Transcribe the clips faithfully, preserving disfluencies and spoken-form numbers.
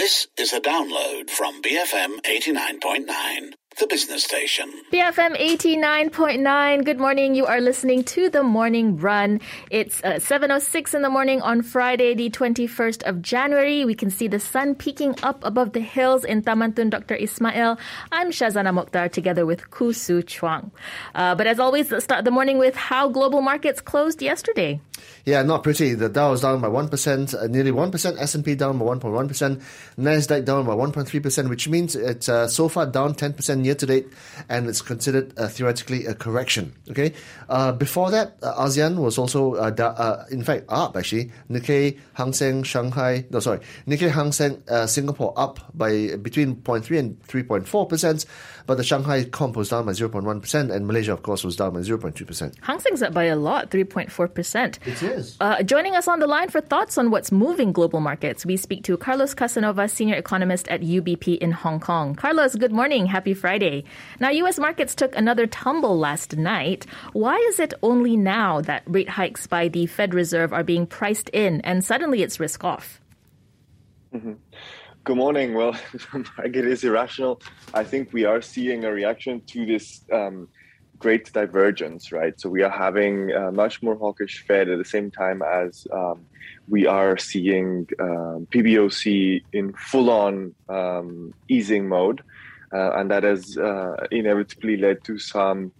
This is a download from B F M eighty-nine point nine, the business station. B F M eighty-nine point nine. Good morning. You are listening to The Morning Run. It's uh, seven oh six in the morning on Friday, the twenty-first of January. We can see the sun peeking up above the hills in Taman Tun Doctor Ismail. I'm Shazana Mokhtar together with Koo Soo Chuang. Uh, but as always, let's start the morning with how global markets closed yesterday. Yeah, not pretty. The Dow was down by one percent, uh, nearly one percent, S and P down by one point one percent, Nasdaq down by one point three percent, which means it's uh, so far down ten percent year to date, and it's considered uh, theoretically a correction. Okay. Uh, before that, uh, ASEAN was also, uh, da- uh, in fact, up actually. Nikkei, Hang Seng, Shanghai, no, sorry, Nikkei, Hang Seng, uh, Singapore up by between zero point three and three point four percent, but the Shanghai comp was down by zero point one percent, and Malaysia, of course, was down by zero point two percent. Hang Seng's up by a lot, three point four percent. It is. Uh, joining us on the line for thoughts on what's moving global markets, we speak to Carlos Casanova, senior economist at U B P in Hong Kong. Carlos, good morning. Happy Friday. Now, U S markets took another tumble last night. Why is it only now that rate hikes by the Fed Reserve are being priced in and suddenly it's risk off? Mm-hmm. Good morning. Well, it is irrational. I think we are seeing a reaction to this um, great divergence, right? So we are having a much more hawkish Fed at the same time as um, we are seeing um, P B O C in full-on um, easing mode. Uh, and that has uh, inevitably led to some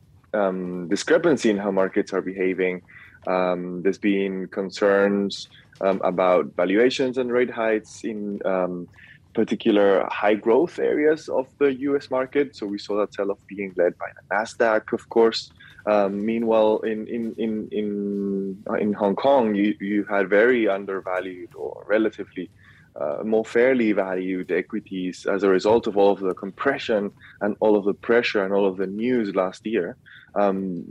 um, discrepancy in how markets are behaving. Um, there's been concerns um, about valuations and rate hikes in um, particular high growth areas of the U S market. So we saw that sell-off being led by the Nasdaq, of course. Um, meanwhile, in in in in in Hong Kong, you you had very undervalued or relatively uh, more fairly valued equities as a result of all of the compression and all of the pressure and all of the news last year. Um,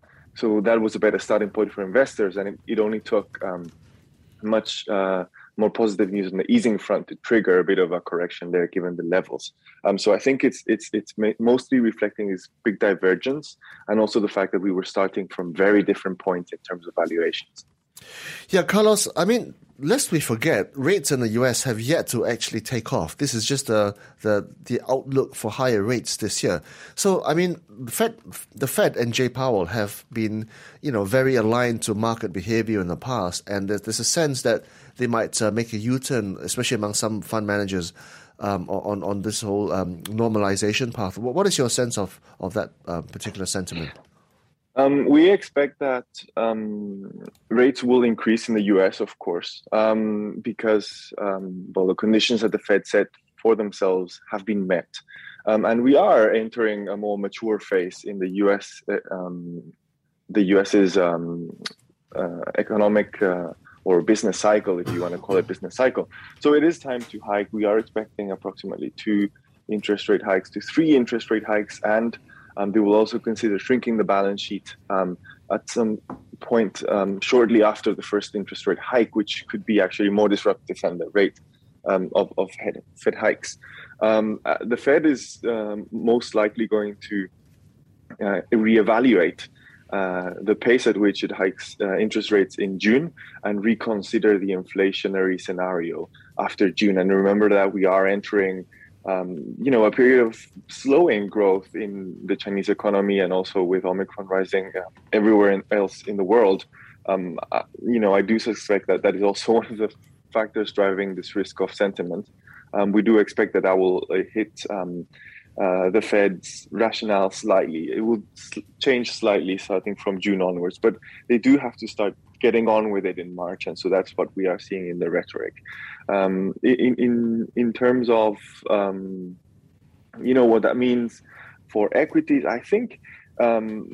so that was a better starting point for investors, and it, it only took um, much uh, more positive news on the easing front to trigger a bit of a correction there, given the levels. Um, so I think it's it's it's mostly reflecting this big divergence, and also the fact that we were starting from very different points in terms of valuations. Yeah, Carlos, I mean, lest we forget, rates in the U S have yet to actually take off. This is just the the, the outlook for higher rates this year. So, I mean, Fed, the Fed and Jay Powell have been, you know, very aligned to market behavior in the past, and there's, there's a sense that they might uh, make a U-turn, especially among some fund managers, um, on on this whole um, normalization path. What, what is your sense of of that uh, particular sentiment? Um, we expect that um, rates will increase in the U S, of course, um, because um, well, the conditions that the Fed set for themselves have been met. Um, and we are entering a more mature phase in the U S, um, the US's um, uh, economic uh, or business cycle, if you want to call it business cycle. So it is time to hike. We are expecting approximately two interest rate hikes to three interest rate hikes, and Um, they will also consider shrinking the balance sheet um, at some point um, shortly after the first interest rate hike, which could be actually more disruptive than the rate um, of, of Fed hikes. Um, uh, the Fed is um, most likely going to uh, reevaluate uh, the pace at which it hikes uh, interest rates in June and reconsider the inflationary scenario after June. And remember that we are entering Um, you know, a period of slowing growth in the Chinese economy, and also with Omicron rising uh, everywhere in, else in the world. Um, uh, you know, I do suspect that that is also one of the factors driving this risk-off sentiment. Um, we do expect that that will uh, hit um, uh, the Fed's rationale slightly. It will sl- change slightly starting from June onwards, but they do have to start getting on with it in March, and so that's what we are seeing in the rhetoric. Um, in in in terms of um, you know what that means for equities, I think um,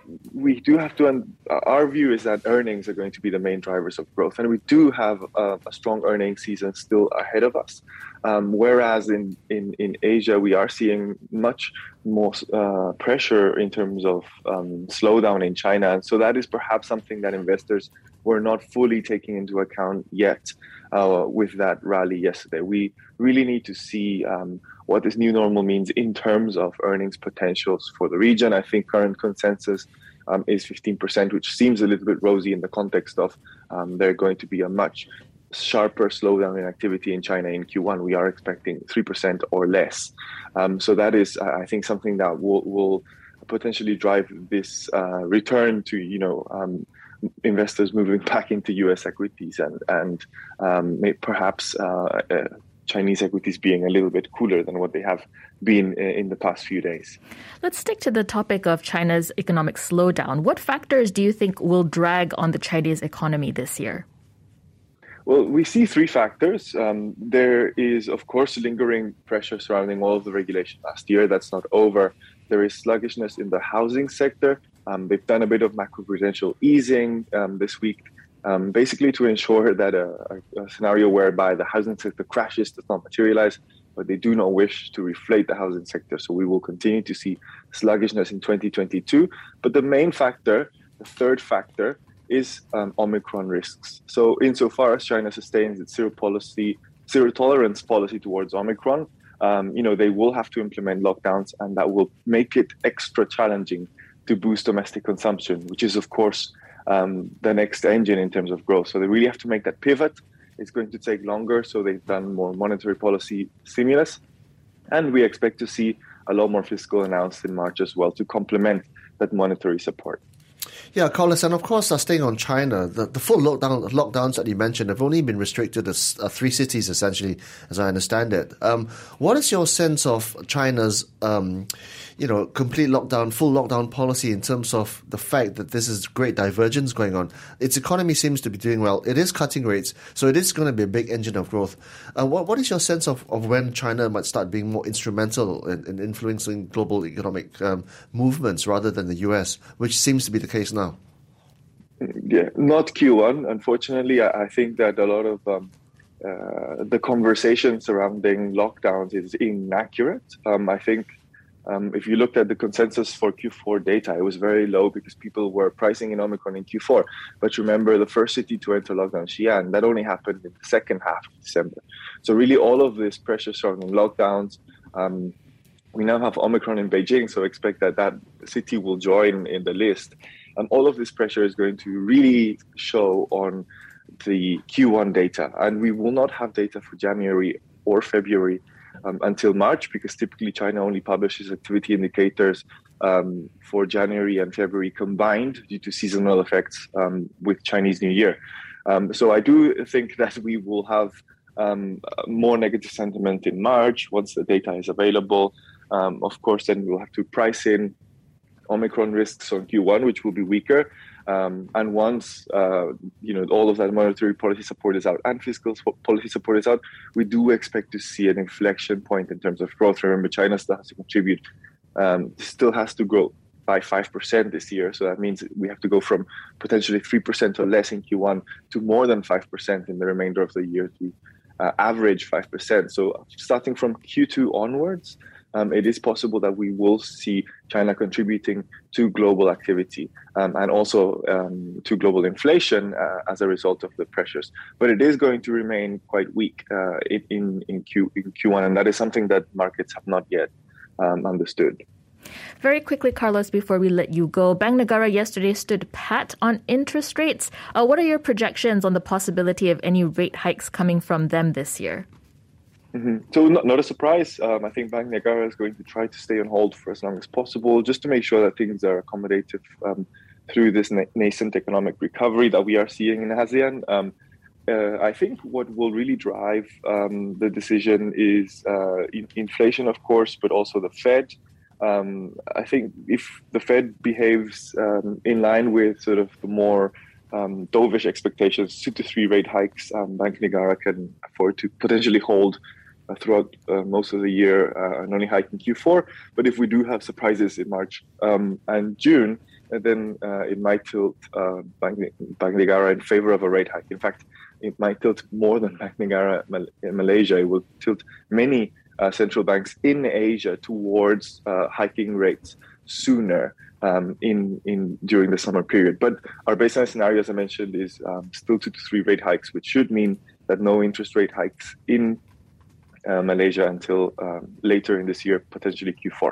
we do have to. Our view is that earnings are going to be the main drivers of growth, and we do have a, a strong earnings season still ahead of us. Um, whereas in, in in Asia, we are seeing much more uh, pressure in terms of um, slowdown in China, and so that is perhaps something that investors were not fully taking into account yet uh, with that rally yesterday. We really need to see um, what this new normal means in terms of earnings potentials for the region. I think current consensus um, is fifteen percent, which seems a little bit rosy in the context of um, there going to be a much sharper slowdown in activity in China in Q one. We are expecting three percent or less. Um, so that is, I think, something that will, will potentially drive this uh, return to, you know, um, investors moving back into U S equities and, and um, perhaps uh, uh, Chinese equities being a little bit cooler than what they have been in the past few days. Let's stick to the topic of China's economic slowdown. What factors do you think will drag on the Chinese economy this year? Well, we see three factors. Um, there is, of course, lingering pressure surrounding all of the regulation last year. That's not over. There is sluggishness in the housing sector. Um, they've done a bit of macroprudential easing um, this week, um, basically to ensure that a, a, a scenario whereby the housing sector crashes does not materialize, but they do not wish to reflate the housing sector. So we will continue to see sluggishness in twenty twenty-two. But the main factor, the third factor, is um, Omicron risks. So insofar as China sustains its zero policy, zero tolerance policy towards Omicron, um, you know, they will have to implement lockdowns, and that will make it extra challenging to boost domestic consumption, which is, of course, um, the next engine in terms of growth. So they really have to make that pivot. It's going to take longer, so they've done more monetary policy stimulus. And we expect to see a lot more fiscal announced in March as well to complement that monetary support. Yeah, Carlos, and of course, uh, staying on China, the, the full lockdown, lockdowns that you mentioned have only been restricted to uh, three cities, essentially, as I understand it. Um, what is your sense of China's, um, you know, complete lockdown, full lockdown policy in terms of the fact that this is great divergence going on? Its economy seems to be doing well. It is cutting rates, so it is going to be a big engine of growth. Uh, what What is your sense of, of when China might start being more instrumental in, in influencing global economic um, movements rather than the U S, which seems to be the case now? Yeah, not Q one. Unfortunately, I, I think that a lot of um, uh, the conversation surrounding lockdowns is inaccurate. Um, I think um, if you looked at the consensus for Q four data, it was very low because people were pricing in Omicron in Q four. But remember, the first city to enter lockdown, Xi'an, that only happened in the second half of December. So really all of this pressure surrounding lockdowns, um, we now have Omicron in Beijing, so expect that that city will join in the list. Um, all of this pressure is going to really show on the Q one data. And we will not have data for January or February um, until March, because typically China only publishes activity indicators um, for January and February combined due to seasonal effects um, with Chinese New Year. Um, so I do think that we will have um, more negative sentiment in March once the data is available. Um, of course, then we'll have to price in Omicron risks on Q one, which will be weaker. Um, and once uh, you know all of that monetary policy support is out and fiscal policy support is out, we do expect to see an inflection point in terms of growth. Remember, China still has to contribute, um, still has to grow by five percent this year. So that means we have to go from potentially three percent or less in Q one to more than five percent in the remainder of the year to uh, average five percent. So starting from Q two onwards, Um, it is possible that we will see China contributing to global activity um, and also um, to global inflation uh, as a result of the pressures. But it is going to remain quite weak uh, in, in, Q, in Q one, and that is something that markets have not yet um, understood. Very quickly, Carlos, before we let you go, Bank Negara yesterday stood pat on interest rates. Uh, what are your projections on the possibility of any rate hikes coming from them this year? Mm-hmm. So not, not a surprise. Um, I think Bank Negara is going to try to stay on hold for as long as possible, just to make sure that things are accommodative um, through this na- nascent economic recovery that we are seeing in ASEAN. Um, uh, I think what will really drive um, the decision is uh, in- inflation, of course, but also the Fed. Um, I think if the Fed behaves um, in line with sort of the more um, dovish expectations, two to three rate hikes, um, Bank Negara can afford to potentially hold Uh, throughout uh, most of the year uh, and only hike in Q four. But if we do have surprises in March um, and June, uh, then uh, it might tilt uh, Bank, Bank Negara in favor of a rate hike. In fact, it might tilt more than Bank Negara in Malaysia. It will tilt many uh, central banks in Asia towards uh, hiking rates sooner um, in in during the summer period. But our baseline scenario, as I mentioned, is um, still two to three rate hikes, which should mean that no interest rate hikes in Uh, Malaysia until um, later in this year, potentially Q four.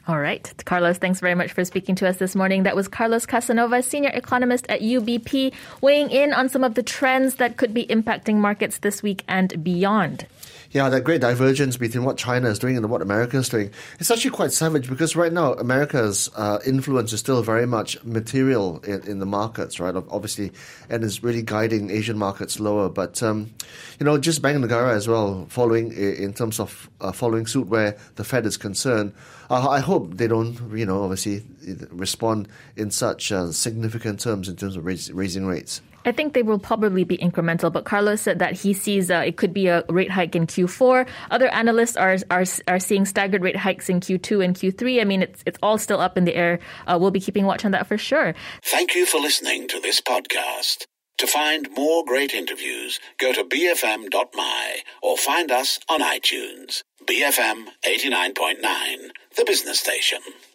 All right. Carlos, thanks very much for speaking to us this morning. That was Carlos Casanova, senior economist at U B P, weighing in on some of the trends that could be impacting markets this week and beyond. Yeah, that great divergence between what China is doing and what America is doing. It's actually quite savage because right now America's uh, influence is still very much material in, in the markets, right? Obviously, and is really guiding Asian markets lower. But, um, you know, just Bank Negara as well, following in terms of uh, following suit where the Fed is concerned. Uh, I hope they don't, you know, obviously respond in such uh, significant terms in terms of raise, raising rates. I think they will probably be incremental, but Carlos said that he sees uh, it could be a rate hike in Q four. Other analysts are are are seeing staggered rate hikes in Q two and Q three. I mean, it's it's all still up in the air. Uh, we'll be keeping watch on that for sure. Thank you for listening to this podcast. To find more great interviews, go to b f m dot m y or find us on iTunes. B F M eighty-nine point nine, the business station.